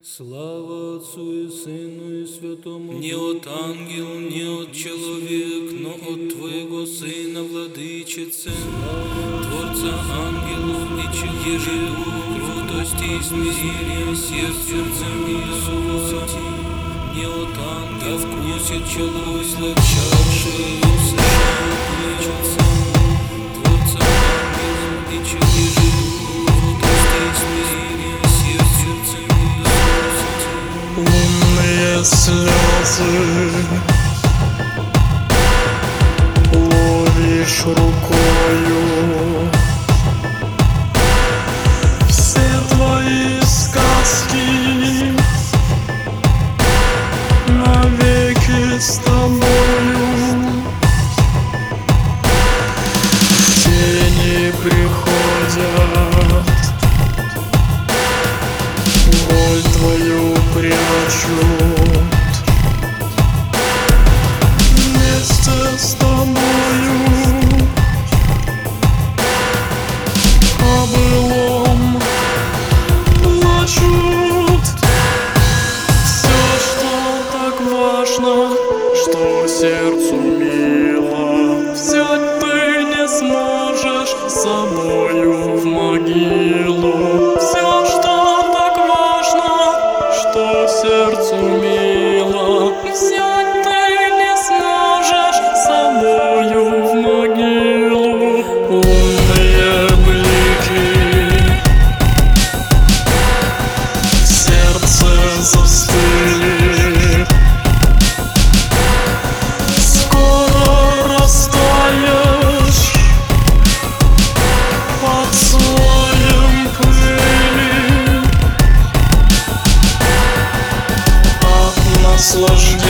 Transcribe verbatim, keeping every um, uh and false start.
Слава Отцу и Сыну и Святому. Не от ангел, не от человек, но от Твоего Сына, Владычицы, Творца ангелов и человек, кротости и смирения сердцем Иисуса. Не от ангел вкусит человек сладчайший, Владычица, Творца ангелов и человек, кротости и смирения сердцем Иисуса. Лунные слезы ловишь рукою, все твои сказки навеки с тобою. Тени приходят, боль твою прячут, вместе с тобою о былом плачут. Все, что так важно, что сердцу мило, взять ты не сможешь с собою в могилу. Все, что так важно, что сердцу мило, взять ты не сможешь с собою в могилу. Лунные блики в сердце застыли, скоро растаешь под слоем пыли. От наслаждения